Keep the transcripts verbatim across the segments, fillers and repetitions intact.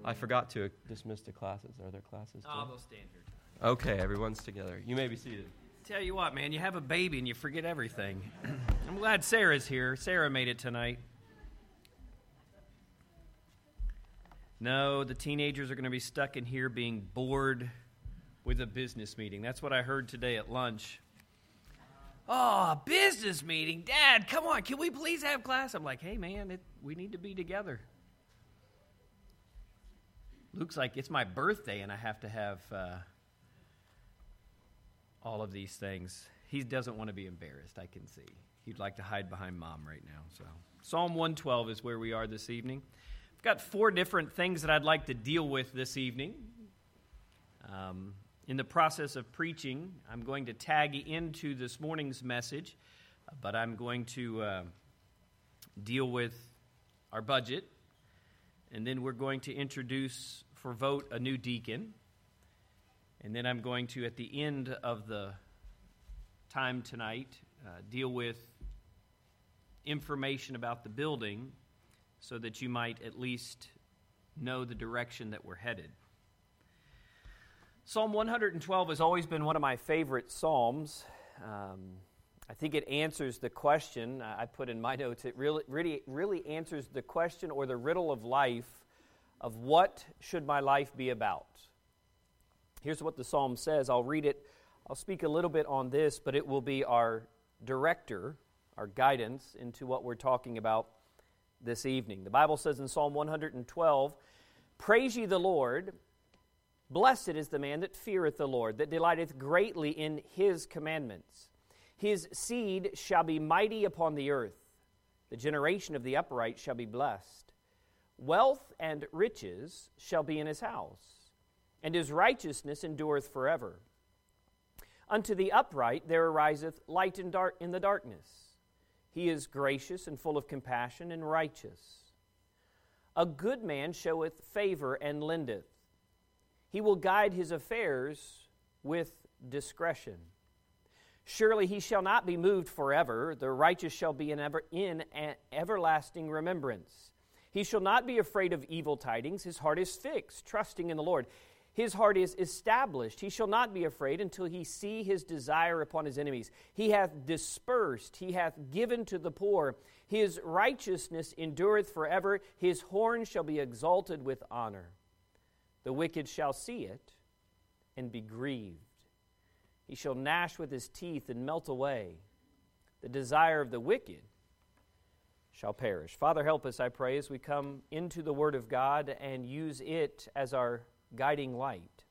I forgot to dismiss the classes. Are there classes too? Oh, they'll stand here. Okay, everyone's together. You may be seated. Tell you what, man, you have a baby and you forget everything. I'm glad Sarah's here. Sarah made it tonight. No, the teenagers are going to be stuck in here being bored with a business meeting. That's what I heard today at lunch. Oh, a business meeting? Dad, come on, can we please have class? I'm like, hey, man, it, we need to be together. Looks like it's my birthday and I have to have uh, all of these things. He doesn't want to be embarrassed, I can see. He'd like to hide behind Mom right now. So, Psalm one twelve is where we are this evening. I've got four different things that I'd like to deal with this evening. Um, in the process of preaching, I'm going to tag into this morning's message, but I'm going to uh, deal with our budget, and then we're going to introduce for vote a new deacon, and then I'm going to, at the end of the time tonight, uh, deal with information about the building so that you might at least know the direction that we're headed. Psalm one twelve has always been one of my favorite psalms. Um, I think it answers the question, I put in my notes, it really, really, really answers the question or the riddle of life of what should my life be about. Here's what the psalm says. I'll read it. I'll speak a little bit on this, but it will be our director, our guidance into what we're talking about this evening. The Bible says in Psalm one twelve, "Praise ye the Lord. Blessed is the man that feareth the Lord, that delighteth greatly in his commandments. His seed shall be mighty upon the earth. The generation of the upright shall be blessed. Wealth and riches shall be in his house, and his righteousness endureth forever. Unto the upright there ariseth light in, dark, in the darkness. He is gracious and full of compassion and righteous. A good man showeth favor and lendeth. He will guide his affairs with discretion. Surely he shall not be moved forever. The righteous shall be in, ever, in an everlasting remembrance. He shall not be afraid of evil tidings. His heart is fixed, trusting in the Lord. His heart is established. He shall not be afraid until he see his desire upon his enemies. He hath dispersed. He hath given to the poor. His righteousness endureth forever. His horn shall be exalted with honor. The wicked shall see it and be grieved. He shall gnash with his teeth and melt away. The desire of the wicked shall perish." Father, help us, I pray, as we come into the Word of God and use it as our guiding light.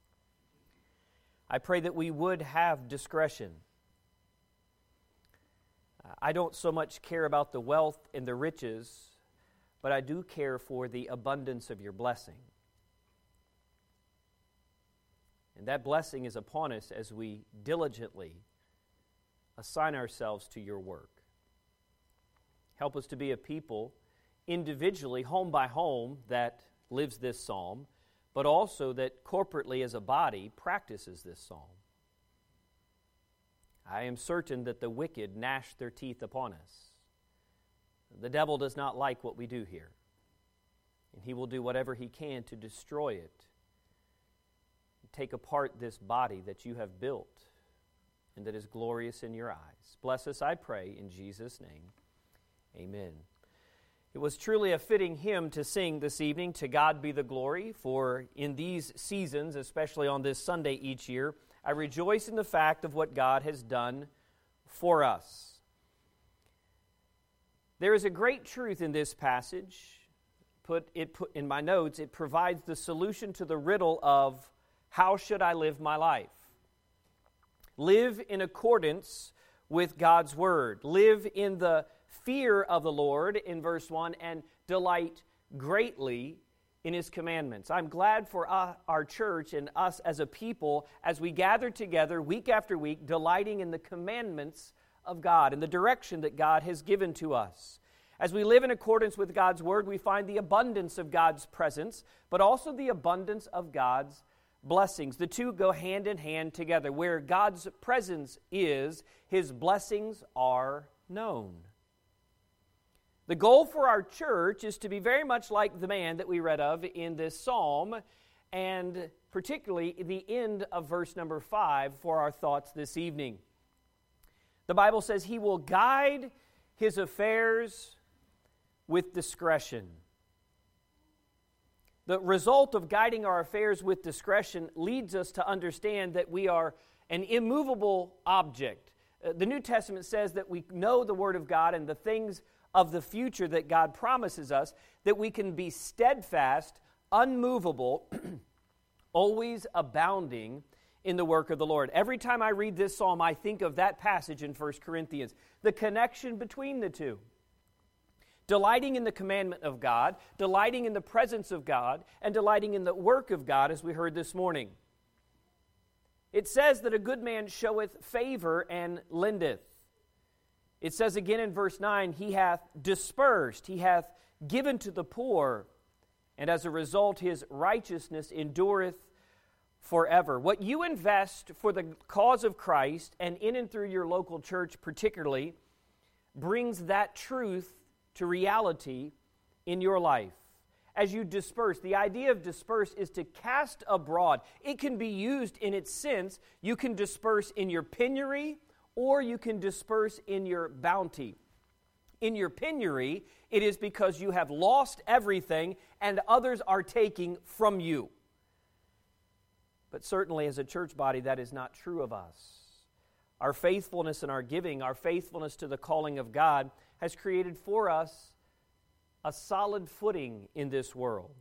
I pray that we would have discretion. I don't so much care about the wealth and the riches, but I do care for the abundance of your blessing. And that blessing is upon us as we diligently assign ourselves to your work. Help us to be a people individually, home by home, that lives this psalm, but also that corporately as a body practices this psalm. I am certain that the wicked gnash their teeth upon us. The devil does not like what we do here, and he will do whatever he can to destroy it, take apart this body that you have built and that is glorious in your eyes. Bless us, I pray, in Jesus' name. Amen. It was truly a fitting hymn to sing this evening, "To God Be the Glory," for in these seasons, especially on this Sunday each year, I rejoice in the fact of what God has done for us. There is a great truth in this passage. Put it put in my notes, it provides the solution to the riddle of how should I live my life? Live in accordance with God's Word. Live in the fear of the Lord, in verse one, and delight greatly in His commandments. I'm glad for uh, our church and us as a people as we gather together week after week, delighting in the commandments of God and the direction that God has given to us. As we live in accordance with God's Word, we find the abundance of God's presence, but also the abundance of God's blessings. The two go hand in hand together. Where God's presence is, His blessings are known. The goal for our church is to be very much like the man that we read of in this psalm, and particularly the end of verse number five for our thoughts this evening. The Bible says he will guide his affairs with discretion. The result of guiding our affairs with discretion leads us to understand that we are an immovable object. Uh, the New Testament says that we know the Word of God and the things of the future that God promises us, that we can be steadfast, unmovable, always abounding in the work of the Lord. Every time I read this psalm, I think of that passage in First Corinthians, the connection between the two. Delighting in the commandment of God, delighting in the presence of God, and delighting in the work of God, as we heard this morning. It says that a good man showeth favor and lendeth. It says again in verse nine, he hath dispersed, he hath given to the poor, and as a result his righteousness endureth forever. What you invest for the cause of Christ, and in and through your local church particularly, brings that truth to reality in your life. As you disperse, the idea of disperse is to cast abroad. It can be used in its sense. You can disperse in your penury, or you can disperse in your bounty. In your penury, it is because you have lost everything and others are taking from you. But certainly as a church body, that is not true of us. Our faithfulness in our giving, our faithfulness to the calling of God, has created for us a solid footing in this world.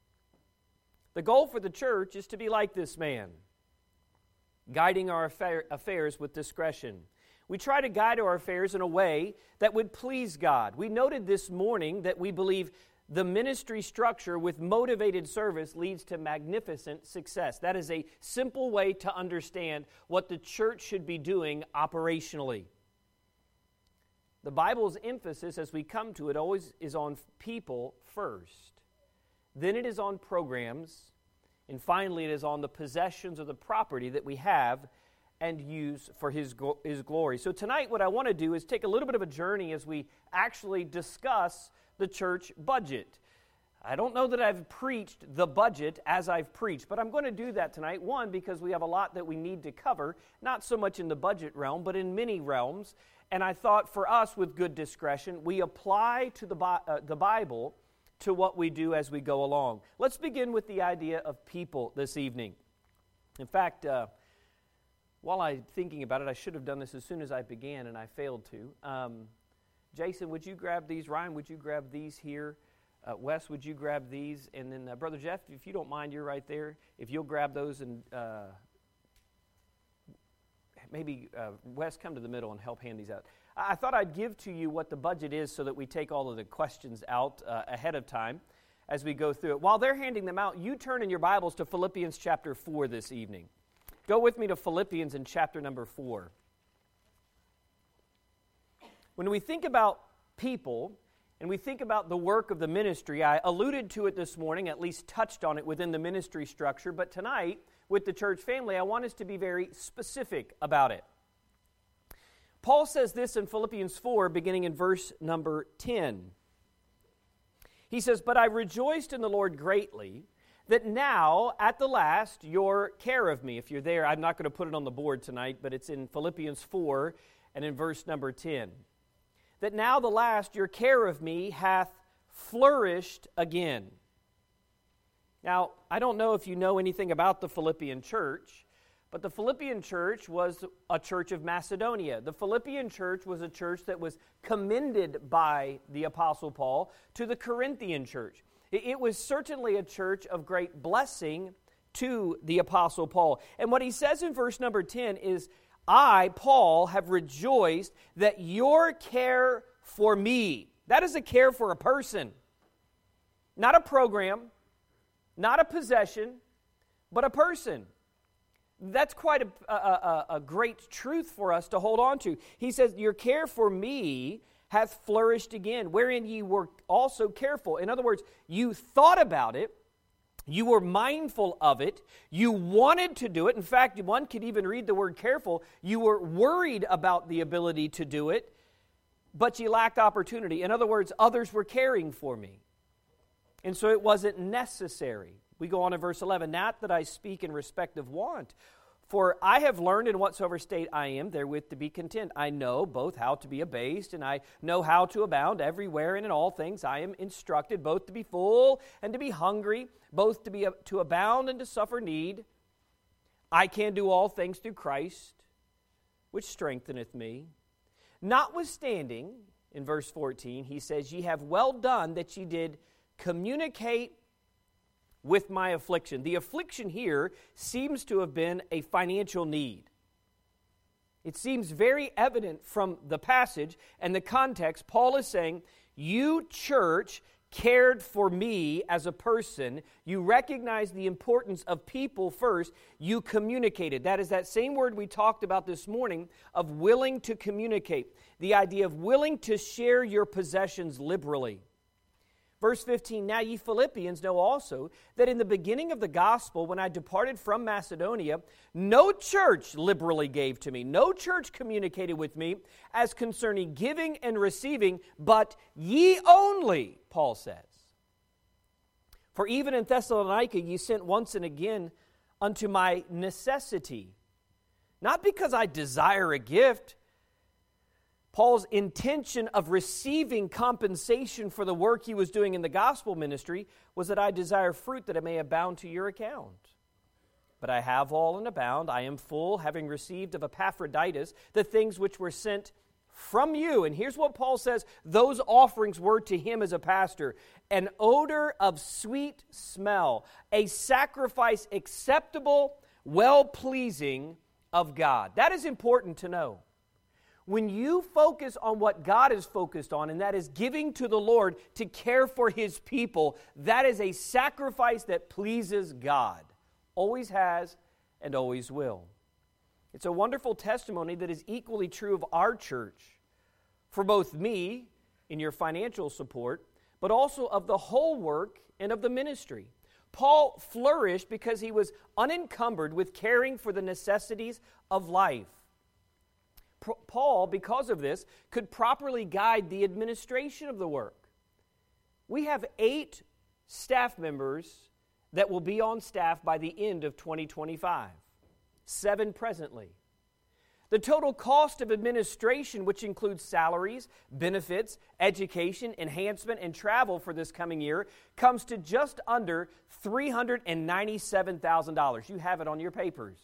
The goal for the church is to be like this man, guiding our affair, affairs with discretion. We try to guide our affairs in a way that would please God. We noted this morning that we believe the ministry structure with motivated service leads to magnificent success. That is a simple way to understand what the church should be doing operationally. The Bible's emphasis, as we come to it, always is on people first. Then it is on programs. And finally, it is on the possessions or the property that we have and use for His, His glory. So tonight, what I want to do is take a little bit of a journey as we actually discuss the church budget. I don't know that I've preached the budget as I've preached, but I'm going to do that tonight. One, because we have a lot that we need to cover, not so much in the budget realm, but in many realms. And I thought for us, with good discretion, we apply to the, uh, the Bible to what we do as we go along. Let's begin with the idea of people this evening. In fact, uh, while I'm thinking about it, I should have done this as soon as I began, and I failed to. Um, Jason, would you grab these? Ryan, would you grab these here? Uh, Wes, would you grab these? And then uh, Brother Jeff, if you don't mind, you're right there. If you'll grab those and uh, maybe uh, Wes, come to the middle and help hand these out. I thought I'd give to you what the budget is so that we take all of the questions out uh, ahead of time as we go through it. While they're handing them out, you turn in your Bibles to Philippians chapter four this evening. Go with me to Philippians in chapter number four. When we think about people and we think about the work of the ministry, I alluded to it this morning, at least touched on it within the ministry structure, but tonight with the church family, I want us to be very specific about it. Paul says this in Philippians four, beginning in verse number ten. He says, "But I rejoiced in the Lord greatly, that now, at the last, your care of me." If you're there, I'm not going to put it on the board tonight, but it's in Philippians four and in verse number ten. "That now the last, your care of me hath flourished again." Now, I don't know if you know anything about the Philippian church, but the Philippian church was a church of Macedonia. The Philippian church was a church that was commended by the Apostle Paul to the Corinthian church. It was certainly a church of great blessing to the Apostle Paul. And what he says in verse number ten is, "I, Paul, have rejoiced that your care for me," that is a care for a person, not a program, not a possession, but a person. That's quite a, a, a, a great truth for us to hold on to. He says, "Your care for me hath flourished again, wherein ye were also careful." In other words, you thought about it, you were mindful of it, you wanted to do it. In fact, one could even read the word careful. You were worried about the ability to do it, but ye lacked opportunity. In other words, others were caring for me. And so it wasn't necessary. We go on in verse eleven, not that I speak in respect of want, for I have learned in whatsoever state I am therewith to be content. I know both how to be abased, and I know how to abound everywhere, and in all things I am instructed, both to be full and to be hungry, both to be to abound and to suffer need. I can do all things through Christ, which strengtheneth me. Notwithstanding, in verse fourteen, he says, ye have well done that ye did communicate with my affliction. The affliction here seems to have been a financial need. It seems very evident from the passage and the context. Paul is saying, you, church, cared for me as a person. You recognized the importance of people first. You communicated. That is that same word we talked about this morning of willing to communicate. The idea of willing to share your possessions liberally. Verse fifteen, now ye Philippians know also that in the beginning of the gospel, when I departed from Macedonia, no church liberally gave to me, no church communicated with me as concerning giving and receiving, but ye only, Paul says. For even in Thessalonica ye sent once and again unto my necessity, not because I desire a gift. Paul's intention of receiving compensation for the work he was doing in the gospel ministry was that I desire fruit that it may abound to your account. But I have all and abound. I am full, having received of Epaphroditus the things which were sent from you. And here's what Paul says those offerings were to him as a pastor: an odor of sweet smell, a sacrifice acceptable, well-pleasing of God. That is important to know. When you focus on what God is focused on, and that is giving to the Lord to care for His people, that is a sacrifice that pleases God. Always has and always will. It's a wonderful testimony that is equally true of our church, for both me in your financial support, but also of the whole work and of the ministry. Paul flourished because he was unencumbered with caring for the necessities of life. Paul, because of this, could properly guide the administration of the work. We have eight staff members that will be on staff by the end of twenty twenty-five, seven presently. The total cost of administration, which includes salaries, benefits, education, enhancement, and travel for this coming year, comes to just under three hundred ninety-seven thousand dollars. You have it on your papers.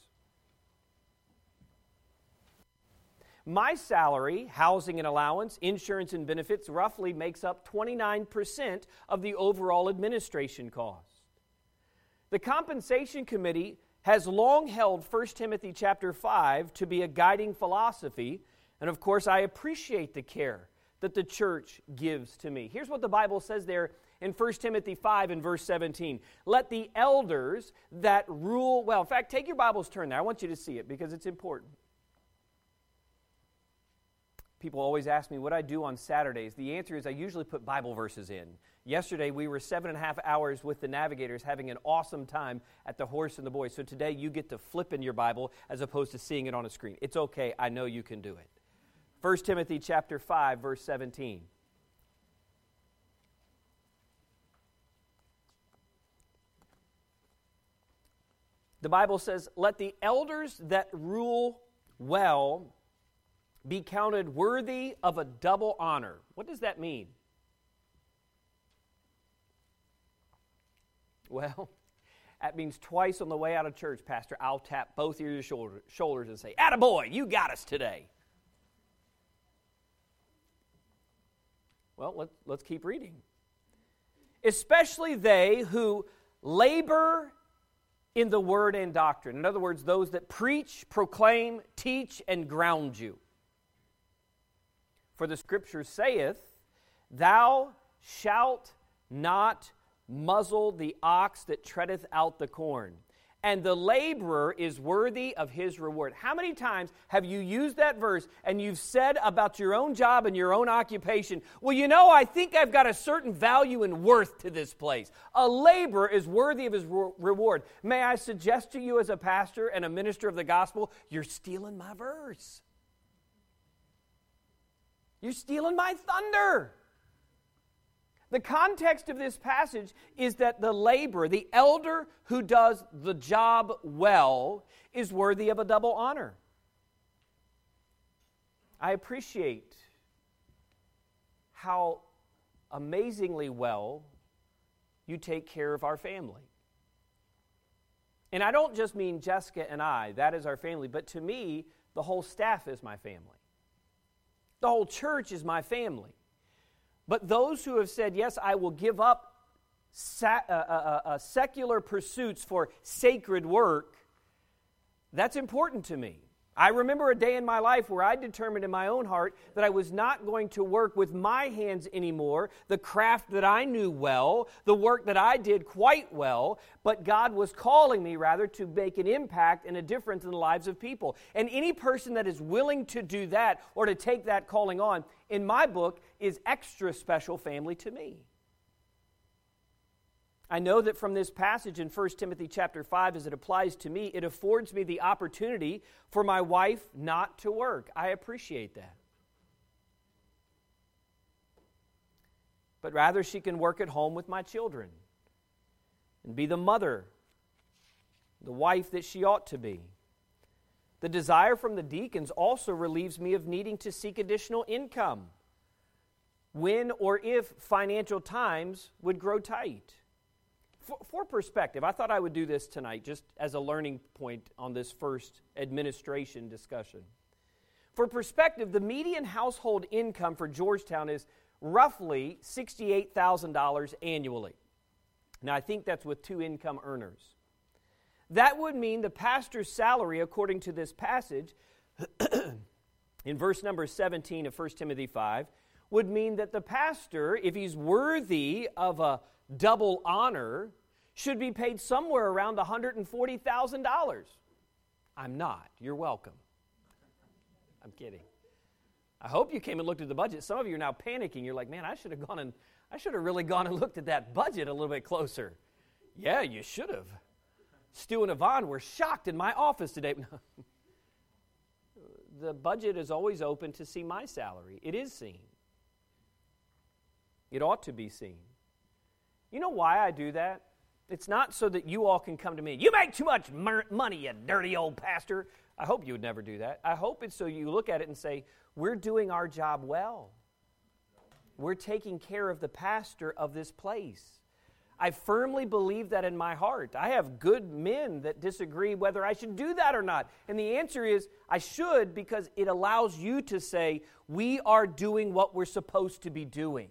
My salary, housing and allowance, insurance and benefits roughly makes up twenty-nine percent of the overall administration cost. The compensation committee has long held First Timothy chapter five to be a guiding philosophy, and of course I appreciate the care that the church gives to me. Here's what the Bible says there in First Timothy five and verse seventeen. Let the elders that rule well. In fact, take your Bibles, turn there. I want you to see it because it's important. People always ask me what I do on Saturdays. The answer is I usually put Bible verses in. Yesterday, we were seven and a half hours with the Navigators having an awesome time at the Horse and the Boy. So today, you get to flip in your Bible as opposed to seeing it on a screen. It's okay. I know you can do it. First Timothy chapter five, verse seventeen. The Bible says, let the elders that rule well be counted worthy of a double honor. What does that mean? Well, that means twice on the way out of church, Pastor, I'll tap both of your shoulder, shoulders and say, attaboy, you got us today. Well, let's, let's keep reading. Especially they who labor in the word and doctrine. In other words, those that preach, proclaim, teach, and ground you. For the Scripture saith, thou shalt not muzzle the ox that treadeth out the corn, and the laborer is worthy of his reward. How many times have you used that verse and you've said about your own job and your own occupation, well, you know, I think I've got a certain value and worth to this place. A laborer is worthy of his re- reward. May I suggest to you as a pastor and a minister of the gospel, you're stealing my verse. You're stealing my thunder. The context of this passage is that the laborer, the elder who does the job well, is worthy of a double honor. I appreciate how amazingly well you take care of our family. And I don't just mean Jessica and I, that is our family, but to me, the whole staff is my family. The whole church is my family. But those who have said, yes, I will give up sa- uh, uh, uh, secular pursuits for sacred work, that's important to me. I remember a day in my life where I determined in my own heart that I was not going to work with my hands anymore, the craft that I knew well, the work that I did quite well, but God was calling me rather to make an impact and a difference in the lives of people. And any person that is willing to do that or to take that calling on, in my book, is extra special family to me. I know that from this passage in First Timothy chapter five, as it applies to me, it affords me the opportunity for my wife not to work. I appreciate that. But rather she can work at home with my children and be the mother, the wife that she ought to be. The desire from the deacons also relieves me of needing to seek additional income when or if financial times would grow tight. For, for perspective, I thought I would do this tonight just as a learning point on this first administration discussion. For perspective, the median household income for Georgetown is roughly sixty-eight thousand dollars annually. Now, I think that's with two income earners. That would mean the pastor's salary, according to this passage, in verse number seventeen of First Timothy five, would mean that the pastor, if he's worthy of a double honor, should be paid somewhere around one hundred forty thousand dollars. I'm not. You're welcome. I'm kidding. I hope you came and looked at the budget. Some of you are now panicking. You're like, man, I should have gone and I should have really gone and looked at that budget a little bit closer. Yeah, you should have. Stu and Yvonne were shocked in my office today. The budget is always open to see my salary. It is seen. It ought to be seen. You know why I do that? It's not so that you all can come to me, you make too much mer- money, you dirty old pastor. I hope you would never do that. I hope it's so you look at it and say, we're doing our job well. We're taking care of the pastor of this place. I firmly believe that in my heart. I have good men that disagree whether I should do that or not. And the answer is, I should, because it allows you to say, we are doing what we're supposed to be doing.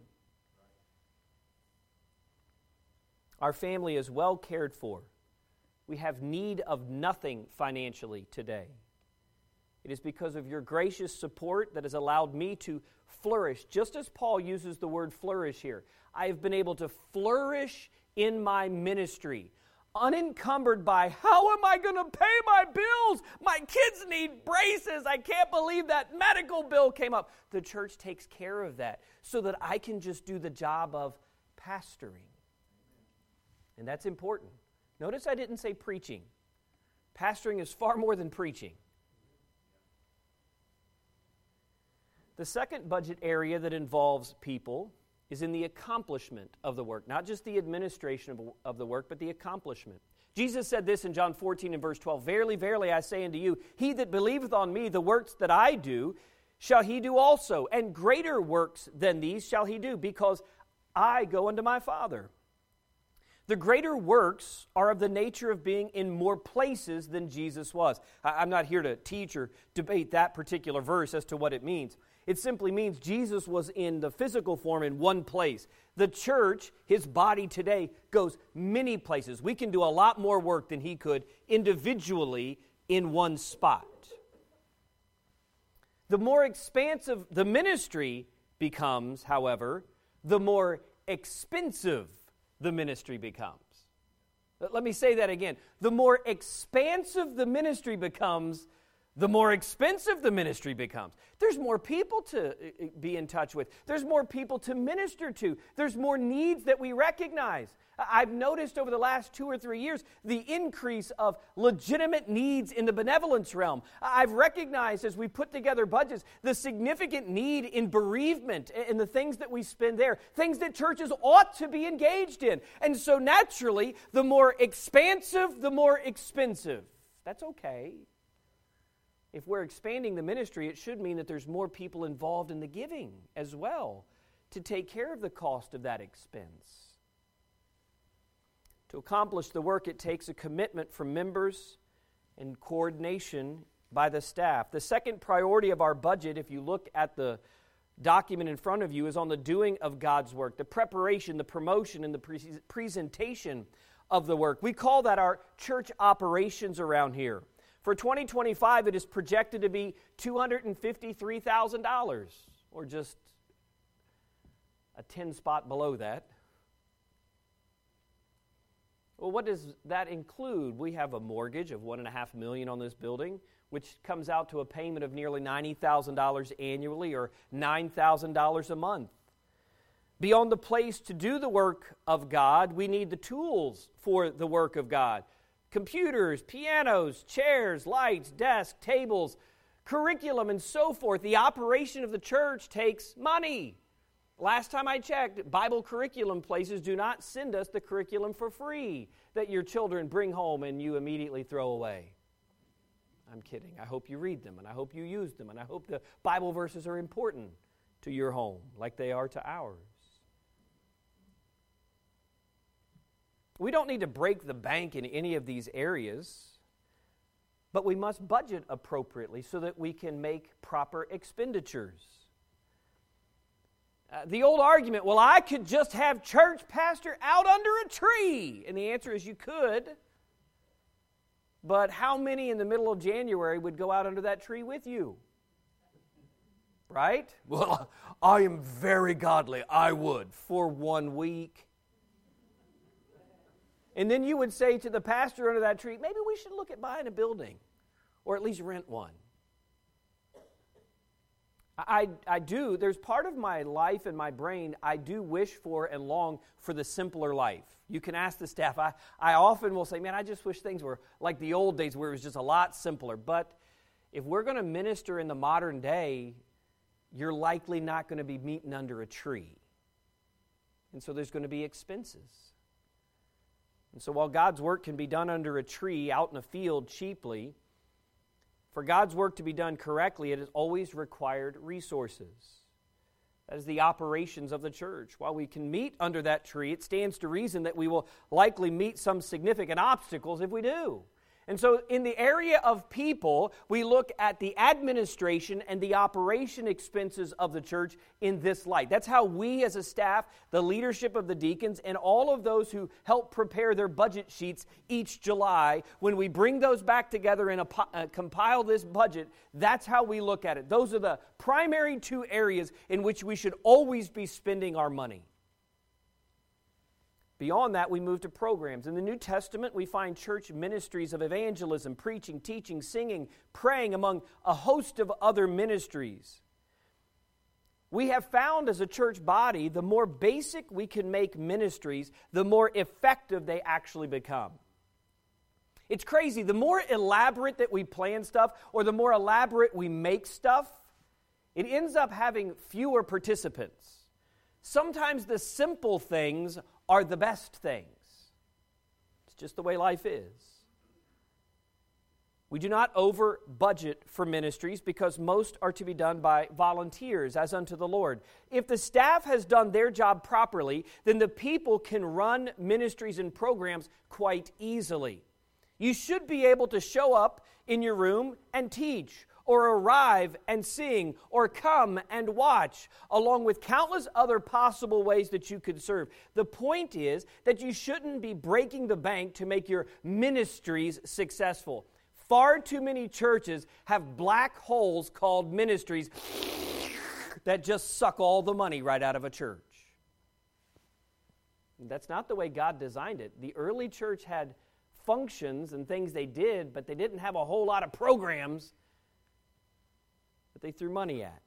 Our family is well cared for. We have need of nothing financially today. It is because of your gracious support that has allowed me to flourish, just as Paul uses the word flourish here. I have been able to flourish in my ministry, unencumbered by, how am I going to pay my bills? My kids need braces. I can't believe that medical bill came up. The church takes care of that so that I can just do the job of pastoring. And that's important. Notice I didn't say preaching. Pastoring is far more than preaching. The second budget area that involves people is in the accomplishment of the work. Not just the administration of, of the work, but the accomplishment. Jesus said this in John fourteen and verse twelve, Verily, verily, I say unto you, he that believeth on me, the works that I do, shall he do also. And greater works than these shall he do, because I go unto my Father. The greater works are of the nature of being in more places than Jesus was. I'm not here to teach or debate that particular verse as to what it means. It simply means Jesus was in the physical form in one place. The church, his body today, goes many places. We can do a lot more work than he could individually in one spot. The more expansive the ministry becomes, however, the more expensive the ministry becomes. Let me say that again. The more expansive the ministry becomes, the more expensive the ministry becomes. There's more people to be in touch with. There's more people to minister to. There's more needs that we recognize. I've noticed over the last two or three years the increase of legitimate needs in the benevolence realm. I've recognized as we put together budgets the significant need in bereavement and the things that we spend there, things that churches ought to be engaged in. And so naturally, the more expansive, the more expensive. That's okay. If we're expanding the ministry, it should mean that there's more people involved in the giving as well to take care of the cost of that expense. To accomplish the work, it takes a commitment from members and coordination by the staff. The second priority of our budget, if you look at the document in front of you, is on the doing of God's work, the preparation, the promotion, and the pre- presentation of the work. We call that our church operations around here. For twenty twenty-five, it is projected to be two hundred fifty-three thousand dollars, or just a ten spot below that. Well, what does that include? We have a mortgage of one point five million dollars on this building, which comes out to a payment of nearly ninety thousand dollars annually, or nine thousand dollars a month. Beyond the place to do the work of God, we need the tools for the work of God. Computers, pianos, chairs, lights, desks, tables, curriculum, and so forth. The operation of the church takes money. Last time I checked, Bible curriculum places do not send us the curriculum for free that your children bring home and you immediately throw away. I'm kidding. I hope you read them, and I hope you use them, and I hope the Bible verses are important to your home like they are to ours. We don't need to break the bank in any of these areas, but we must budget appropriately so that we can make proper expenditures. Uh, the old argument, well, I could just have church pastor out under a tree. And the answer is you could. But how many in the middle of January would go out under that tree with you? Right? Well, I am very godly. I would for one week. And then you would say to the pastor under that tree, maybe we should look at buying a building or at least rent one. I, I do, there's part of my life and my brain, I do wish for and long for the simpler life. You can ask the staff. I, I often will say, man, I just wish things were like the old days where it was just a lot simpler. But if we're going to minister in the modern day, you're likely not going to be meeting under a tree. And so there's going to be expenses. And so while God's work can be done under a tree out in a field cheaply, for God's work to be done correctly, it has always required resources. That is the operations of the church. While we can meet under that tree, it stands to reason that we will likely meet some significant obstacles if we do. And so in the area of people, we look at the administration and the operation expenses of the church in this light. That's how we as a staff, the leadership of the deacons, and all of those who help prepare their budget sheets each July, when we bring those back together and uh, compile this budget, that's how we look at it. Those are the primary two areas in which we should always be spending our money. Beyond that, we move to programs. In the New Testament, we find church ministries of evangelism, preaching, teaching, singing, praying, among a host of other ministries. We have found as a church body, the more basic we can make ministries, the more effective they actually become. It's crazy. The more elaborate that we plan stuff, or the more elaborate we make stuff, it ends up having fewer participants. Sometimes the simple things are the best things. It's just the way life is. We do not over budget for ministries because most are to be done by volunteers as unto the Lord. If the staff has done their job properly, then the people can run ministries and programs quite easily. You should be able to show up in your room and teach, or arrive and sing, or come and watch, along with countless other possible ways that you could serve. The point is that you shouldn't be breaking the bank to make your ministries successful. Far too many churches have black holes called ministries that just suck all the money right out of a church. That's not the way God designed it. The early church had functions and things they did, but they didn't have a whole lot of programs that they threw money at.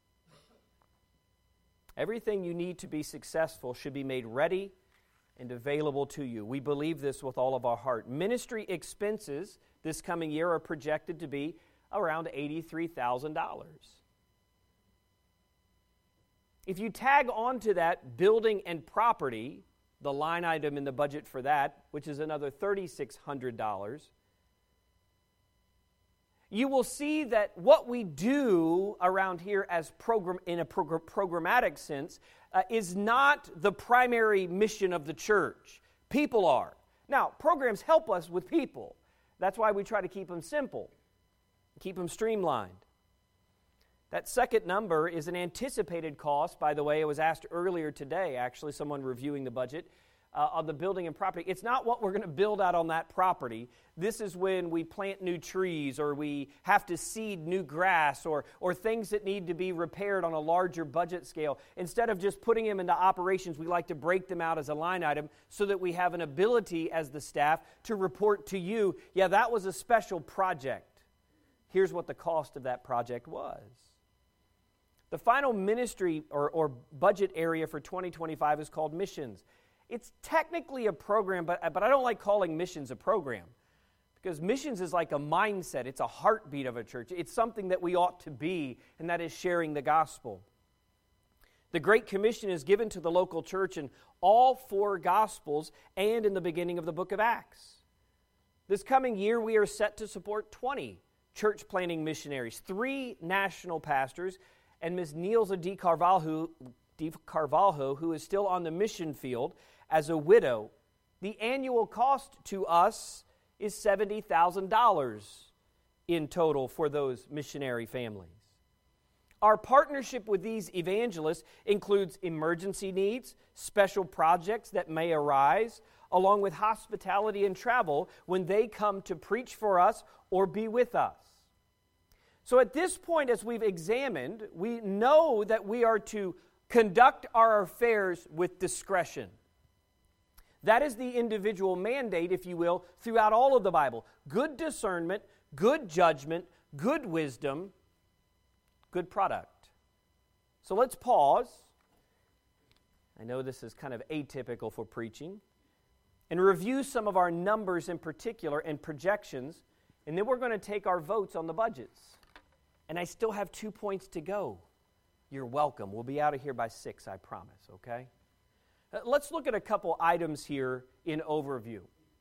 Everything you need to be successful should be made ready and available to you. We believe this with all of our heart. Ministry expenses this coming year are projected to be around eighty-three thousand dollars. If you tag onto that building and property, the line item in the budget for that, which is another three thousand six hundred dollars, you will see that what we do around here as program in a progr- programmatic sense uh, is not the primary mission of the church. People are. Now, programs help us with people. That's why we try to keep them simple, keep them streamlined. That second number is an anticipated cost. By the way, it was asked earlier today, actually, someone reviewing the budget, uh, of the building and property. It's not what we're going to build out on that property. This is when we plant new trees or we have to seed new grass or, or things that need to be repaired on a larger budget scale. Instead of just putting them into operations, we like to break them out as a line item so that we have an ability as the staff to report to you, yeah, that was a special project. Here's what the cost of that project was. The final ministry or, or budget area for twenty twenty-five is called missions. It's technically a program, but, but I don't like calling missions a program because missions is like a mindset. It's a heartbeat of a church. It's something that we ought to be, and that is sharing the gospel. The Great Commission is given to the local church in all four Gospels and in the beginning of the book of Acts. This coming year, we are set to support twenty church planting missionaries, three national pastors, and Miz Nielsa Di Carvalho, Di Carvalho, who is still on the mission field as a widow. The annual cost to us is seventy thousand dollars in total for those missionary families. Our partnership with these evangelists includes emergency needs, special projects that may arise, along with hospitality and travel when they come to preach for us or be with us. So at this point, as we've examined, we know that we are to conduct our affairs with discretion. That is the individual mandate, if you will, throughout all of the Bible. Good discernment, good judgment, good wisdom, good product. So let's pause. I know this is kind of atypical for preaching. And review some of our numbers in particular and projections. And then we're going to take our votes on the budgets. And I still have two points to go. You're welcome. We'll be out of here by six, I promise, okay? Uh, let's look at a couple items here in overview.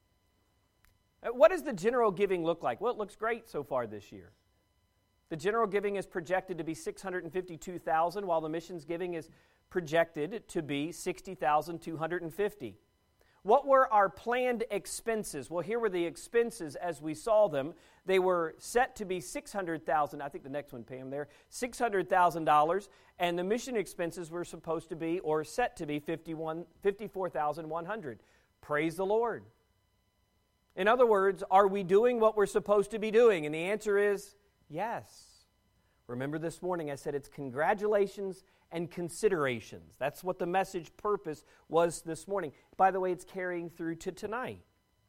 Uh, what does the general giving look like? Well, it looks great so far this year. The general giving is projected to be six hundred fifty-two thousand dollars, while the missions giving is projected to be sixty thousand two hundred fifty dollars. What were our planned expenses? Well, here were the expenses as we saw them. They were set to be six hundred thousand dollars. I think the next one, Pam, there, six hundred thousand dollars. And the mission expenses were supposed to be, or set to be, fifty-four thousand one hundred dollars. Praise the Lord. In other words, are we doing what we're supposed to be doing? And the answer is yes. Remember this morning I said it's congratulations and considerations. That's what the message purpose was this morning. By the way, it's carrying through to tonight.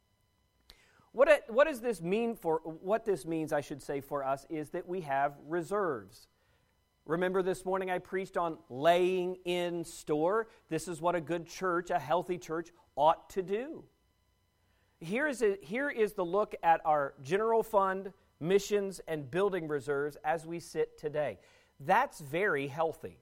What it, what does this mean for, what this means, I should say, for us is that we have reserves. Remember this morning I preached on laying in store. This is what a good church, a healthy church, ought to do. Here is, a, here is the look at our general fund, missions, and building reserves as we sit today. That's very healthy.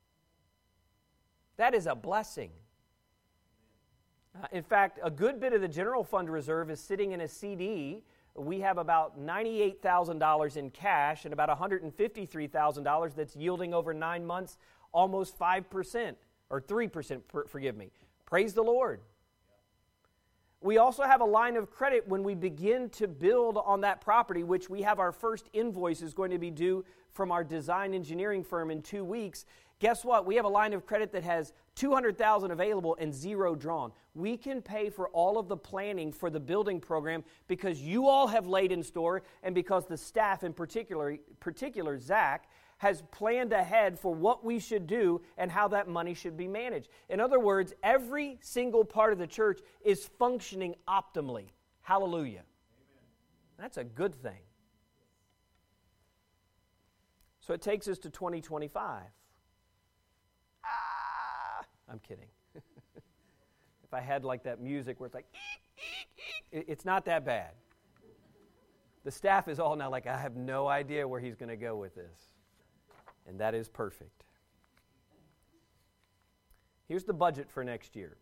That is a blessing. Uh, in fact, a good bit of the general fund reserve is sitting in a C D. We have about ninety-eight thousand dollars in cash and about one hundred fifty-three thousand dollars that's yielding over nine months almost five percent, or three percent, per, forgive me. Praise the Lord. We also have a line of credit when we begin to build on that property, which we have our first invoice is going to be due from our design engineering firm in two weeks. Guess what? We have a line of credit that has two hundred thousand dollars available and zero drawn. We can pay for all of the planning for the building program because you all have laid in store and because the staff, in particular, particular Zach, has planned ahead for what we should do and how that money should be managed. In other words, every single part of the church is functioning optimally. Hallelujah. Amen. That's a good thing. So it takes us to twenty twenty-five. Ah, I'm kidding. If I had like that music where it's like, eek, eek, eek, it's not that bad. The staff is all now like, I have no idea where he's going to go with this. And that is perfect. Here's the budget for next year.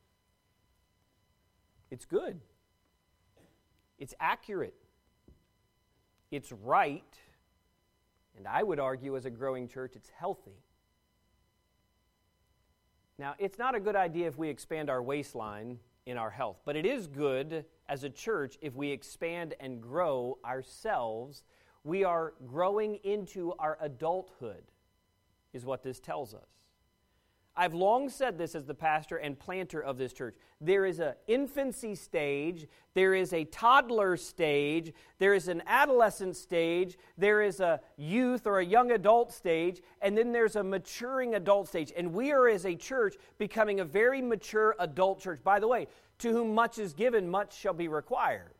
It's good. It's accurate. It's right. And I would argue, as a growing church, it's healthy. Now, it's not a good idea if we expand our waistline in our health, but it is good as a church if we expand and grow ourselves. We are growing into our adulthood, is what this tells us. I've long said this as the pastor and planter of this church. There is an infancy stage, there is a toddler stage, there is an adolescent stage, there is a youth or a young adult stage, and then there's a maturing adult stage. And we are, as a church, becoming a very mature adult church. By the way, to whom much is given, much shall be required.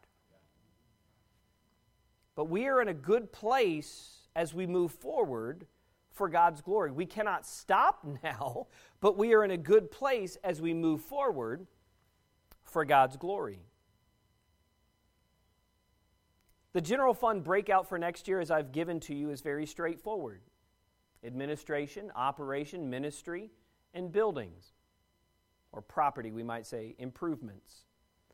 But we are in a good place as we move forward for God's glory. We cannot stop now, but we are in a good place as we move forward for God's glory. The general fund breakout for next year, as I've given to you, is very straightforward. Administration, operation, ministry, and buildings. Or property, we might say, improvements.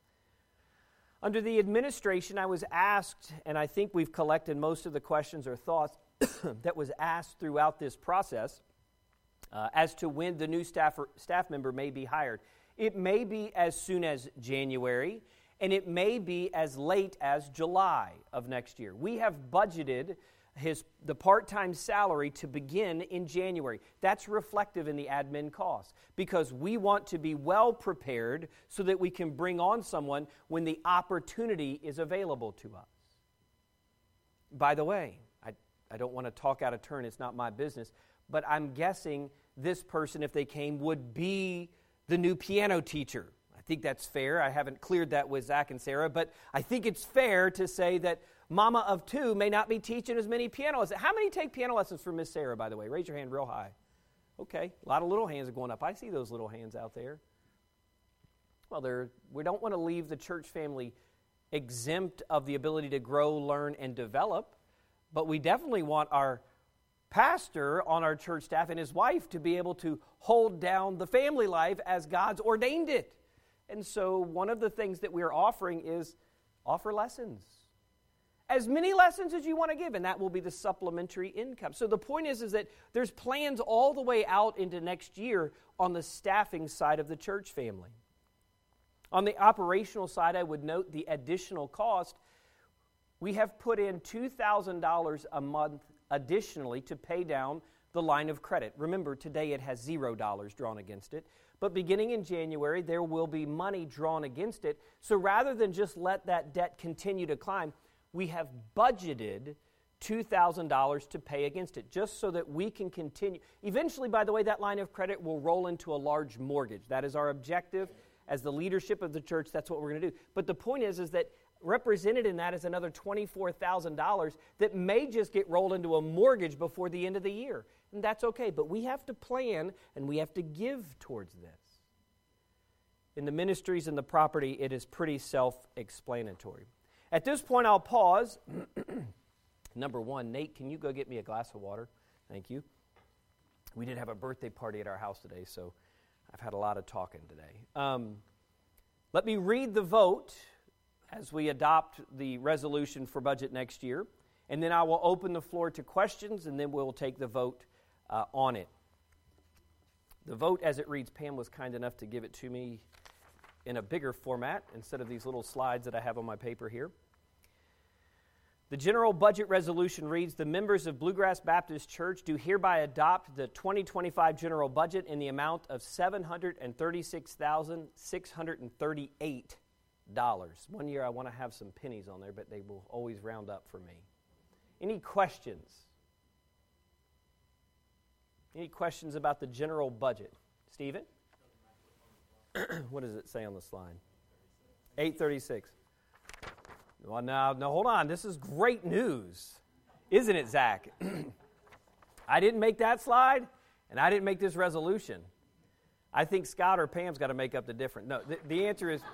Under the administration, I was asked, and I think we've collected most of the questions or thoughts that was asked throughout this process uh, as to when the new staff, or staff member may be hired. It may be as soon as January, and it may be as late as July of next year. We have budgeted his the part-time salary to begin in January. That's reflective in the admin costs because we want to be well prepared so that we can bring on someone when the opportunity is available to us. By the way, I, I don't want to talk out of turn, it's not my business, but I'm guessing this person, if they came, would be the new piano teacher. I think that's fair. I haven't cleared that with Zach and Sarah, but I think it's fair to say that mama of two may not be teaching as many piano lessons. How many take piano lessons from Miss Sarah, by the way? Raise your hand real high. Okay, a lot of little hands are going up. I see those little hands out there. Well, they're, we don't want to leave the church family exempt of the ability to grow, learn, and develop, but we definitely want our pastor on our church staff and his wife to be able to hold down the family life as God's ordained it. And so one of the things that we're offering is offer lessons. As many lessons as you want to give, and that will be the supplementary income. So the point is, is that there's plans all the way out into next year on the staffing side of the church family. On the operational side, I would note the additional cost. We have put in two thousand dollars a month additionally to pay down the line of credit. Remember, today it has zero dollars drawn against it. But beginning in January, there will be money drawn against it. So rather than just let that debt continue to climb, we have budgeted two thousand dollars to pay against it, just so that we can continue. Eventually, by the way, that line of credit will roll into a large mortgage. That is our objective as the leadership of the church. That's what we're going to do. But the point is, is that represented in that is another twenty-four thousand dollars that may just get rolled into a mortgage before the end of the year. And that's okay, but we have to plan and we have to give towards this. In the ministries and the property, it is pretty self-explanatory. At this point, I'll pause. Number one, Nate, can you go get me a glass of water? Thank you. We did have a birthday party at our house today, so I've had a lot of talking today. Um, let me read the vote as we adopt the resolution for budget next year, and then I will open the floor to questions, and then we'll take the vote uh, on it. The vote as it reads, Pam was kind enough to give it to me in a bigger format instead of these little slides that I have on my paper here. The general budget resolution reads, the members of Bluegrass Baptist Church do hereby adopt the twenty twenty-five general budget in the amount of seven hundred thirty-six thousand six hundred thirty-eight dollars. One year I want to have some pennies on there, but they will always round up for me. Any questions? Any questions about the general budget? Stephen? What does it say on the slide? eight thirty-six. Well, now, now, hold on. This is great news. Isn't it, Zach? I didn't make that slide, and I didn't make this resolution. I think Scott or Pam's got to make up the difference. No, the, the answer is,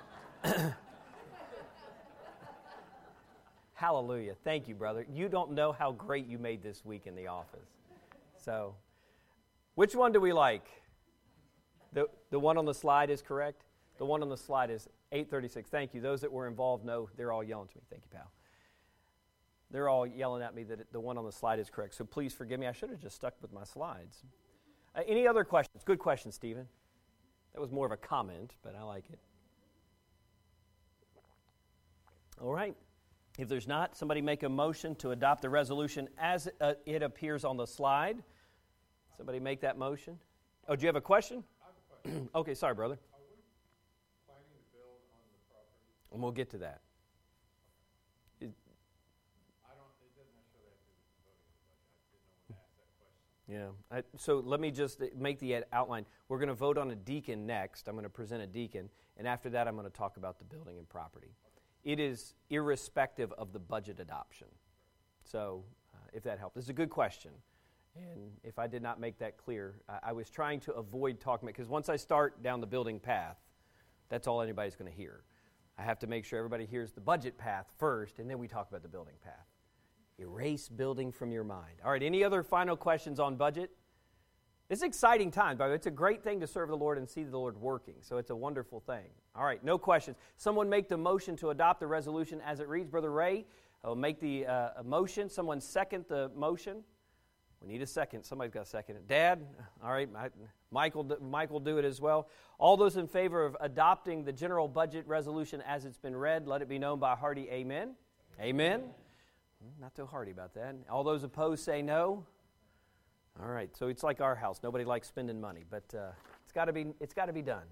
hallelujah. Thank you, brother. You don't know how great you made this week in the office. So, which one do we like? The, the one on the slide is correct? The one on the slide is eight thirty-six. Thank you. Those that were involved know they're all yelling to me. Thank you, pal. They're all yelling at me that it, the one on the slide is correct. So please forgive me. I should have just stuck with my slides. Uh, any other questions? Good question, Stephen. That was more of a comment, but I like it. All right. If there's not, somebody make a motion to adopt the resolution as it, uh, it appears on the slide. Somebody make that motion. Oh, do you have a question? I have a question. Okay, sorry, brother. Are we planning to build on the property? And we'll get to that. It, I don't, it doesn't necessarily have to do with voting on the budget. I didn't know when to ask that question. yeah. I, so let me just make the outline. We're going to vote on a deacon next. I'm going to present a deacon. And after that, I'm going to talk about the building and property. It is irrespective of the budget adoption. So uh, if that helps. It's a good question. And if I did not make that clear, I, I was trying to avoid talking about, because once I start down the building path, that's all anybody's going to hear. I have to make sure everybody hears the budget path first, and then we talk about the building path. Erase building from your mind. All right, any other final questions on budget? It's an exciting time, by the way. It's a great thing to serve the Lord and see the Lord working, so it's a wonderful thing. All right, no questions. Someone make the motion to adopt the resolution as it reads. Brother Ray will make the uh, motion. Someone second the motion. We need a second. Somebody's got to second it. Dad? All right, Michael, Michael do it as well. All those in favor of adopting the general budget resolution as it's been read, let it be known by a hearty amen. Amen. Amen. Not too hearty about that. All those opposed say no. All right, so it's like our house. Nobody likes spending money, but uh, it's got to be it's got to be done.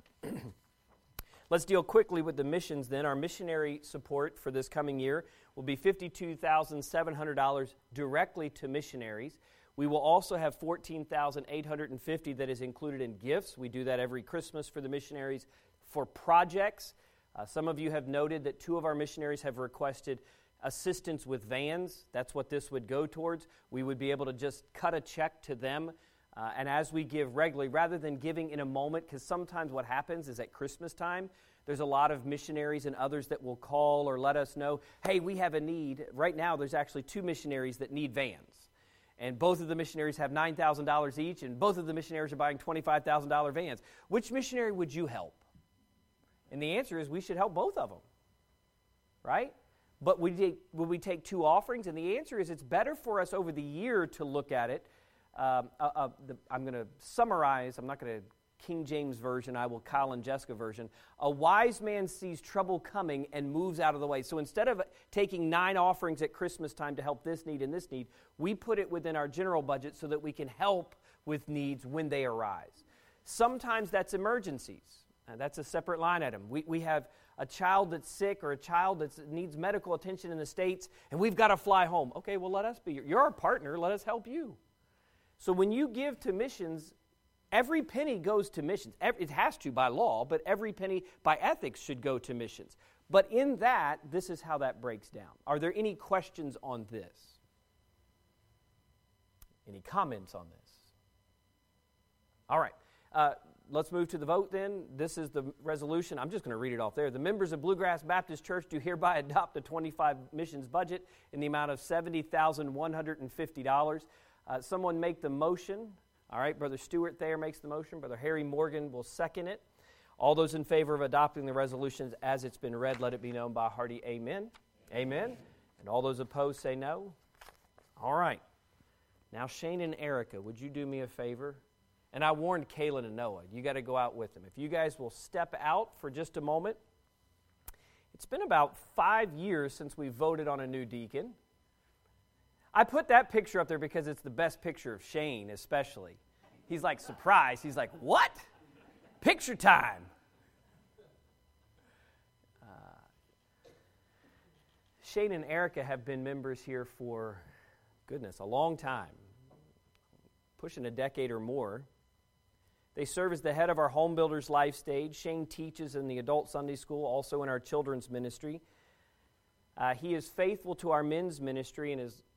Let's deal quickly with the missions then. Our missionary support for this coming year will be fifty-two thousand seven hundred dollars directly to missionaries. We will also have fourteen thousand eight hundred fifty dollars that is included in gifts. We do that every Christmas for the missionaries for projects. Uh, some of you have noted that two of our missionaries have requested assistance with vans. That's what this would go towards. We would be able to just cut a check to them. Uh, and as we give regularly, rather than giving in a moment, because sometimes what happens is at Christmas time, there's a lot of missionaries and others that will call or let us know, hey, we have a need. Right now, there's actually two missionaries that need vans. And both of the missionaries have nine thousand dollars each, and both of the missionaries are buying twenty-five thousand dollars vans. Which missionary would you help? And the answer is we should help both of them, right? But would we, would we take two offerings? And the answer is it's better for us over the year to look at it. Um, uh, uh, the, I'm going to summarize. I'm not going to King James Version. I will Kyle and Jessica version. A wise man sees trouble coming and moves out of the way. So instead of taking nine offerings at Christmas time to help this need and this need, we put it within our general budget so that we can help with needs when they arise. Sometimes that's emergencies. Uh, that's a separate line item. We, we have a child that's sick or a child that needs medical attention in the States, and we've got to fly home. Okay, well, let us be your, you're our partner. Let us help you. So when you give to missions, every penny goes to missions. It has to by law, but every penny by ethics should go to missions. But in that, this is how that breaks down. Are there any questions on this? Any comments on this? All right. Uh, Let's move to the vote then. This is the resolution. I'm just going to read it off there. The members of Bluegrass Baptist Church do hereby adopt a twenty-five missions budget in the amount of seventy thousand one hundred fifty dollars. Uh, someone make the motion. All right, Brother Stewart Thayer makes the motion. Brother Harry Morgan will second it. All those in favor of adopting the resolutions as it's been read, let it be known by a hearty amen. Amen. And all those opposed say no. All right. Now, Shane and Erica, would you do me a favor? And I warned Kaylin and Noah, you got to go out with them. If you guys will step out for just a moment. It's been about five years since we voted on a new deacon. I put that picture up there because it's the best picture of Shane, especially. He's like surprised. He's like, what? Picture time. Uh, Shane and Erica have been members here for, goodness, a long time. Pushing a decade or more. They serve as the head of our Home Builders Life Stage. Shane teaches in the Adult Sunday School, also in our children's ministry. Uh, he is faithful to our men's ministry and is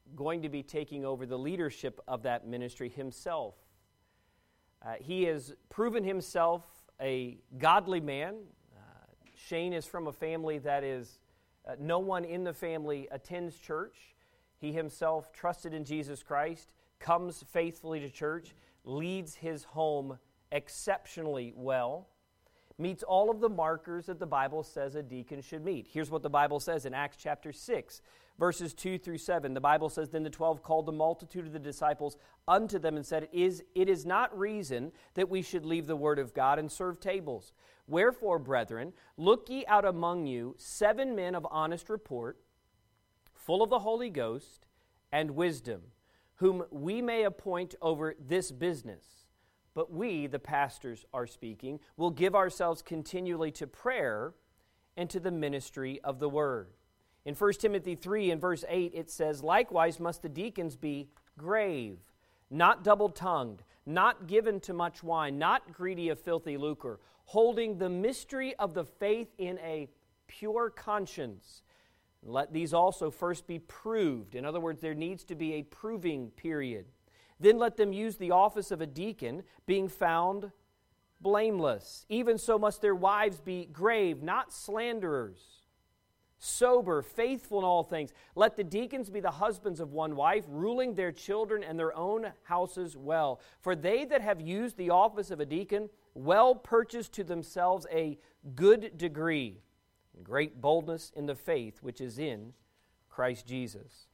going to be taking over the leadership of that ministry himself. Uh, he has proven himself a godly man. Uh, Shane is from a family that is, uh, no one in the family attends church. He himself trusted in Jesus Christ, comes faithfully to church, leads his home exceptionally well, meets all of the markers that the Bible says a deacon should meet. Here's what the Bible says in Acts chapter six, verses two through seven. The Bible says, "Then the twelve called the multitude of the disciples unto them and said, It is, it is not reason that we should leave the word of God and serve tables. Wherefore, brethren, look ye out among you seven men of honest report, full of the Holy Ghost and wisdom, whom we may appoint over this business. But we, the pastors are speaking, will give ourselves continually to prayer and to the ministry of the word." In First Timothy three and verse eight, it says, "Likewise must the deacons be grave, not double-tongued, not given to much wine, not greedy of filthy lucre, holding the mystery of the faith in a pure conscience. Let these also first be proved." In other words, there needs to be a proving period. "Then let them use the office of a deacon, being found blameless. Even so must their wives be grave, not slanderers, sober, faithful in all things. Let the deacons be the husbands of one wife, ruling their children and their own houses well. For they that have used the office of a deacon well purchase to themselves a good degree, and great boldness in the faith which is in Christ Jesus."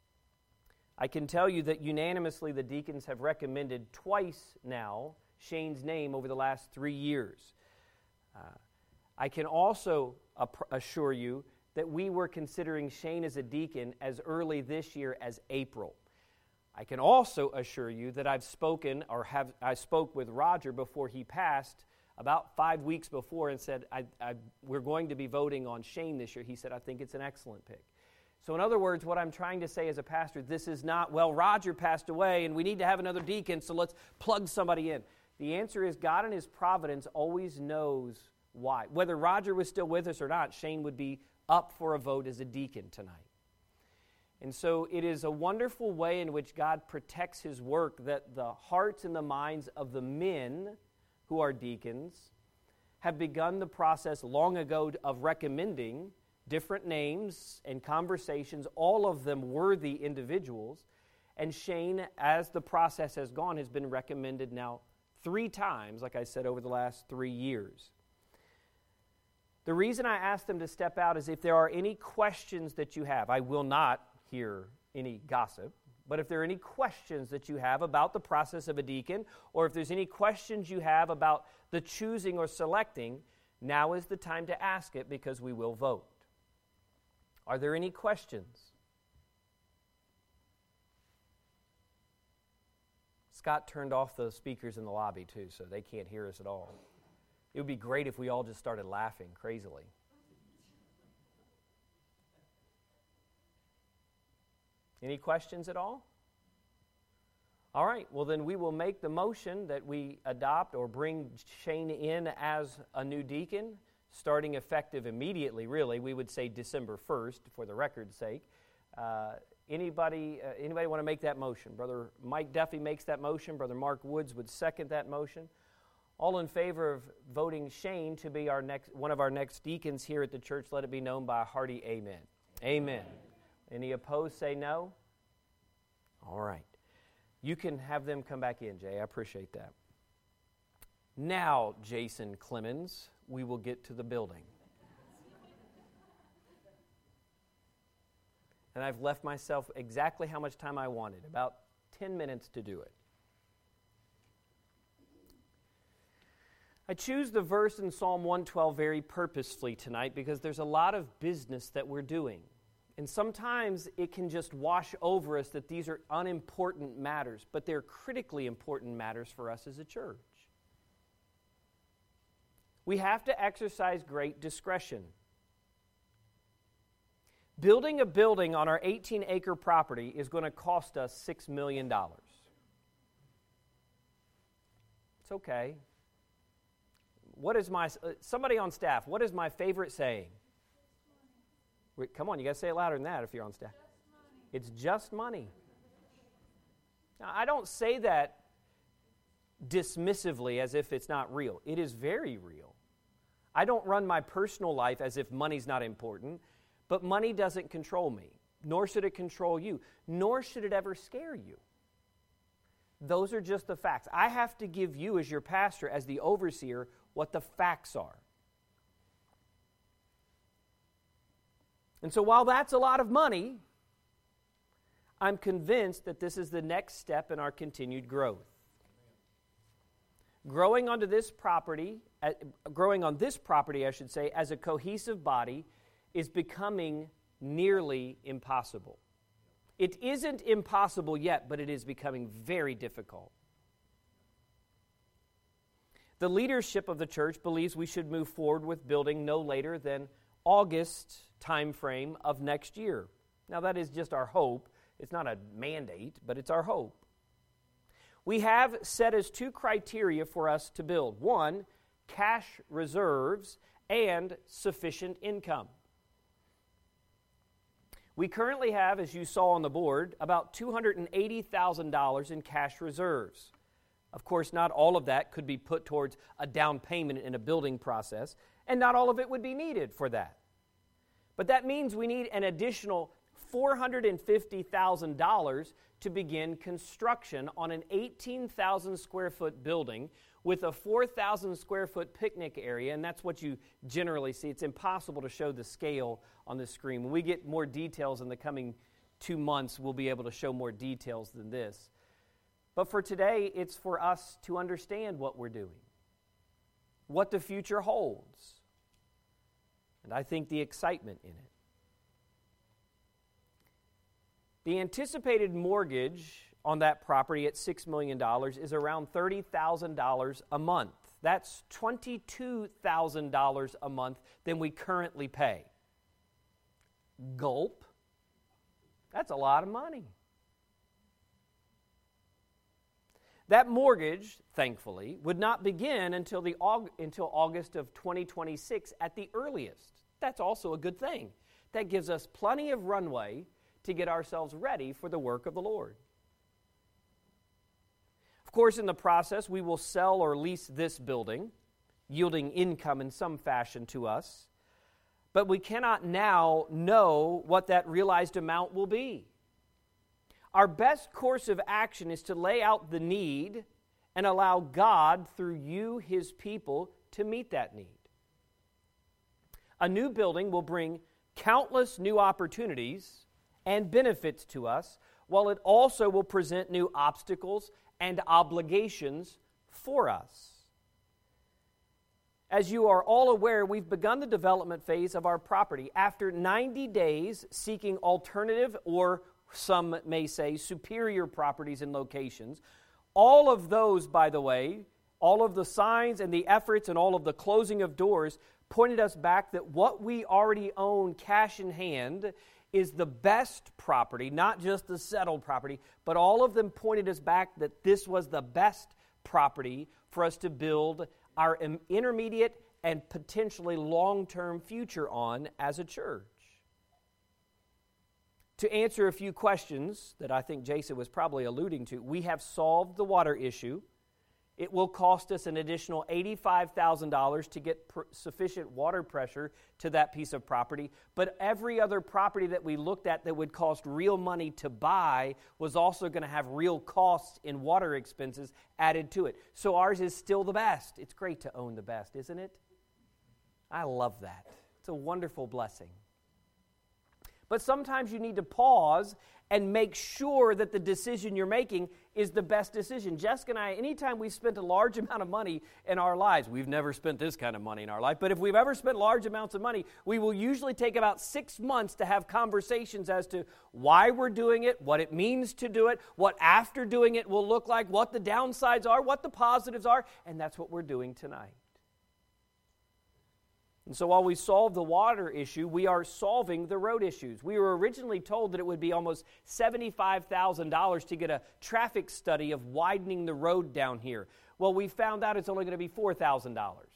I can tell you that unanimously the deacons have recommended twice now Shane's name over the last three years. Uh, I can also ap- assure you that we were considering Shane as a deacon as early this year as April. I can also assure you that I've spoken, or have I spoke with Roger before he passed about five weeks before and said, I, I, we're going to be voting on Shane this year. He said, "I think it's an excellent pick." So in other words, what I'm trying to say as a pastor, this is not, well, Roger passed away and we need to have another deacon, so let's plug somebody in. The answer is God in His providence always knows why. Whether Roger was still with us or not, Shane would be up for a vote as a deacon tonight. And so it is a wonderful way in which God protects His work that the hearts and the minds of the men who are deacons have begun the process long ago of recommending different names and conversations, all of them worthy individuals. And Shane, as the process has gone, has been recommended now three times, like I said, over the last three years. The reason I asked them to step out is if there are any questions that you have. I will not hear any gossip, but if there are any questions that you have about the process of a deacon, or if there's any questions you have about the choosing or selecting, now is the time to ask it because we will vote. Are there any questions? Scott turned off the speakers in the lobby too, so they can't hear us at all. It would be great if we all just started laughing crazily. Any questions at all? All right, well then we will make the motion that we adopt or bring Shane in as a new deacon, starting effective immediately, really. We would say December first, for the record's sake. Uh, anybody uh, anybody want to make that motion? Brother Mike Duffy makes that motion. Brother Mark Woods would second that motion. All in favor of voting Shane to be our next one of our next deacons here at the church, let it be known by a hearty amen. Amen. Any opposed, say no. All right. You can have them come back in, Jay. I appreciate that. Now, Jason Clemens, we will get to the building. And I've left myself exactly how much time I wanted, about ten minutes to do it. I choose the verse in Psalm one twelve very purposefully tonight because there's a lot of business that we're doing. And sometimes it can just wash over us that these are unimportant matters, but they're critically important matters for us as a church. We have to exercise great discretion. Building a building on our eighteen-acre property is going to cost us six million dollars. It's okay. What is my, uh, somebody on staff, what is my favorite saying? Wait, come on, you got to say it louder than that if you're on staff. It's just money. Now, I don't say that dismissively as if it's not real. It is very real. I don't run my personal life as if money's not important, but money doesn't control me, nor should it control you, nor should it ever scare you. Those are just the facts. I have to give you, as your pastor, as the overseer, what the facts are. And so while that's a lot of money, I'm convinced that this is the next step in our continued growth. Growing onto this property, uh, growing on this property, I should say, as a cohesive body is becoming nearly impossible. It isn't impossible yet, but it is becoming very difficult. The leadership of the church believes we should move forward with building no later than August timeframe of next year. Now, that is just our hope. It's not a mandate, but it's our hope. We have set as two criteria for us to build. One, cash reserves and sufficient income. We currently have, as you saw on the board, about two hundred eighty thousand dollars in cash reserves. Of course, not all of that could be put towards a down payment in a building process, and not all of it would be needed for that. But that means we need an additional four hundred fifty thousand dollars to begin construction on an eighteen thousand square foot building with a four thousand square foot picnic area, and that's what you generally see. It's impossible to show the scale on the screen. When we get more details in the coming two months, we'll be able to show more details than this. But for today, it's for us to understand what we're doing, what the future holds, and I think the excitement in it. The anticipated mortgage on that property at six million dollars is around thirty thousand dollars a month. That's twenty-two thousand dollars a month than we currently pay. Gulp. That's a lot of money. That mortgage, thankfully, would not begin until the until August of twenty twenty-six at the earliest. That's also a good thing. That gives us plenty of runway to get ourselves ready for the work of the Lord. Of course, in the process, we will sell or lease this building, yielding income in some fashion to us, but we cannot now know what that realized amount will be. Our best course of action is to lay out the need and allow God, through you, His people, to meet that need. A new building will bring countless new opportunities and benefits to us, while it also will present new obstacles and obligations for us. As you are all aware, we've begun the development phase of our property. After ninety days seeking alternative, or some may say superior properties and locations, all of those, by the way, all of the signs and the efforts and all of the closing of doors pointed us back that what we already own cash in hand is the best property, not just the settled property, but all of them pointed us back that this was the best property for us to build our intermediate and potentially long-term future on as a church. To answer a few questions that I think Jason was probably alluding to, we have solved the water issue. It will cost us an additional eighty-five thousand dollars to get pr- sufficient water pressure to that piece of property. But every other property that we looked at that would cost real money to buy was also going to have real costs in water expenses added to it. So ours is still the best. It's great to own the best, isn't it? I love that. It's a wonderful blessing. But sometimes you need to pause and make sure that the decision you're making is the best decision. Jessica and I, anytime we've spent a large amount of money in our lives, we've never spent this kind of money in our life, but if we've ever spent large amounts of money, we will usually take about six months to have conversations as to why we're doing it, what it means to do it, what after doing it will look like, what the downsides are, what the positives are, and that's what we're doing tonight. And so while we solve the water issue, we are solving the road issues. We were originally told that it would be almost seventy-five thousand dollars to get a traffic study of widening the road down here. Well, we found out it's only going to be four thousand dollars.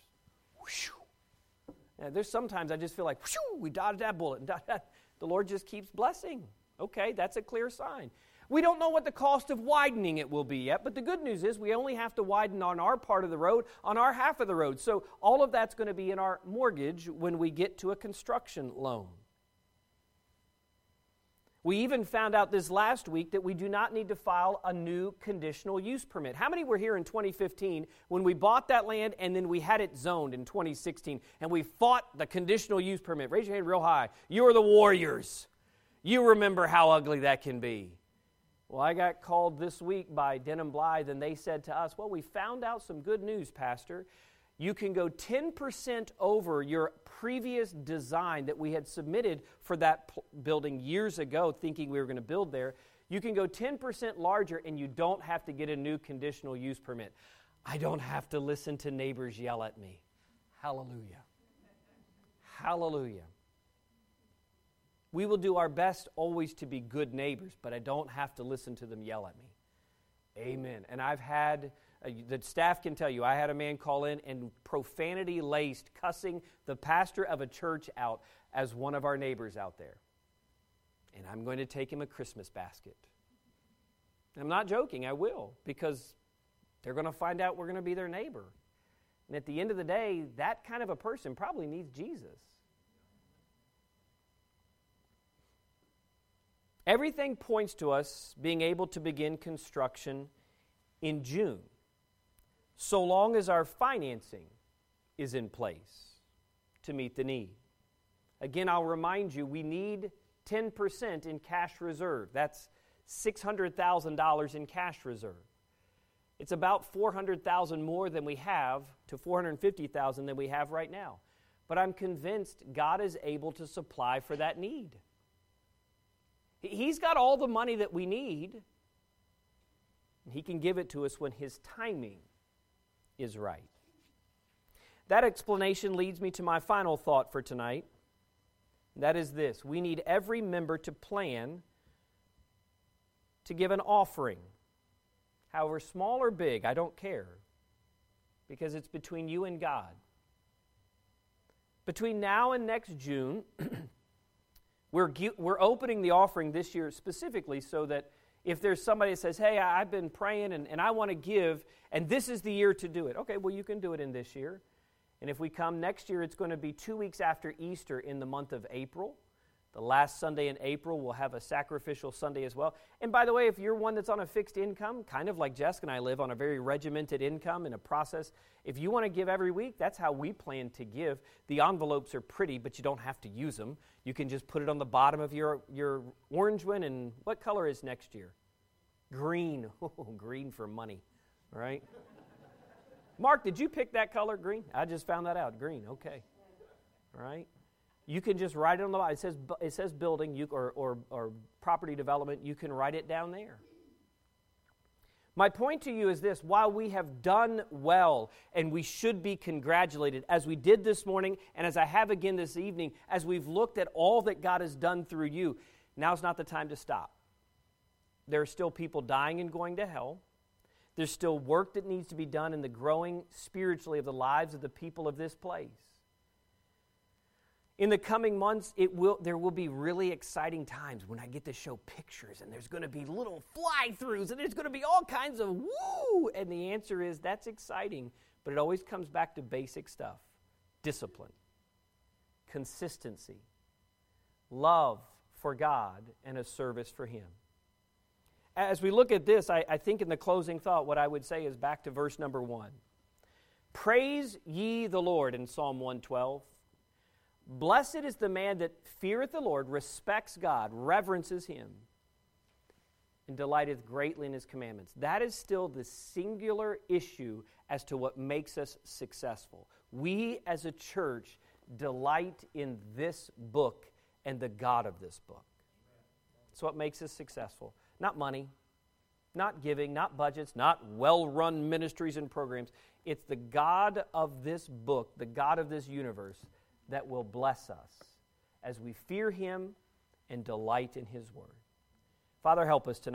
There's sometimes I just feel like, whew, we dodged that bullet. The Lord just keeps blessing. Okay, that's a clear sign. We don't know what the cost of widening it will be yet, but the good news is we only have to widen on our part of the road, on our half of the road. So all of that's going to be in our mortgage when we get to a construction loan. We even found out this last week that we do not need to file a new conditional use permit. How many were here in twenty fifteen when we bought that land and then we had it zoned in twenty sixteen and we fought the conditional use permit? Raise your hand real high. You are the warriors. You remember how ugly that can be. Well, I got called this week by Denham Blythe, and they said to us, well, we found out some good news, Pastor. You can go ten percent over your previous design that we had submitted for that p- building years ago, thinking we were going to build there. You can go ten percent larger, and you don't have to get a new conditional use permit. I don't have to listen to neighbors yell at me. Hallelujah. Hallelujah. We will do our best always to be good neighbors, but I don't have to listen to them yell at me. Amen. And I've had, uh, the staff can tell you, I had a man call in and profanity-laced, cussing the pastor of a church out as one of our neighbors out there. And I'm going to take him a Christmas basket. I'm not joking, I will, because they're going to find out we're going to be their neighbor. And at the end of the day, that kind of a person probably needs Jesus. Everything points to us being able to begin construction in June, so long as our financing is in place to meet the need. Again, I'll remind you, we need ten percent in cash reserve. That's six hundred thousand dollars in cash reserve. It's about four hundred thousand dollars more than we have, to four hundred fifty thousand dollars than we have right now. But I'm convinced God is able to supply for that need. He's got all the money that we need. He can give it to us when His timing is right. That explanation leads me to my final thought for tonight. That is this: we need every member to plan to give an offering. However small or big, I don't care, because it's between you and God. Between now and next June, We're, we're opening the offering this year specifically so that if there's somebody that says, hey, I've been praying and, and I want to give, and this is the year to do it. Okay, well, you can do it in this year. And if we come next year, it's going to be two weeks after Easter in the month of April. The last Sunday in April, we'll have a sacrificial Sunday as well. And by the way, if you're one that's on a fixed income, kind of like Jessica and I live on a very regimented income in a process, if you want to give every week, that's how we plan to give. The envelopes are pretty, but you don't have to use them. You can just put it on the bottom of your, your orange one. And what color is next year? Green. Oh, green for money, all right? Mark, did you pick that color, green? I just found that out, green, okay. All right? You can just write it on the bottom. It says, it says building you, or, or, or property development. You can write it down there. My point to you is this: while we have done well and we should be congratulated, as we did this morning and as I have again this evening, as we've looked at all that God has done through you, now's not the time to stop. There are still people dying and going to hell. There's still work that needs to be done in the growing spiritually of the lives of the people of this place. In the coming months, it will there will be really exciting times when I get to show pictures, and there's going to be little fly-throughs, and there's going to be all kinds of woo! And the answer is, that's exciting, but it always comes back to basic stuff. Discipline, consistency, love for God, and a service for Him. As we look at this, I, I think in the closing thought, what I would say is back to verse number one. Praise ye the Lord in Psalm one twelve. Blessed is the man that feareth the Lord, respects God, reverences Him, and delighteth greatly in His commandments. That is still the singular issue as to what makes us successful. We as a church delight in this book and the God of this book. That's what makes us successful. Not money, not giving, not budgets, not well-run ministries and programs. It's the God of this book, the God of this universe, that will bless us as we fear Him and delight in His word. Father, help us tonight.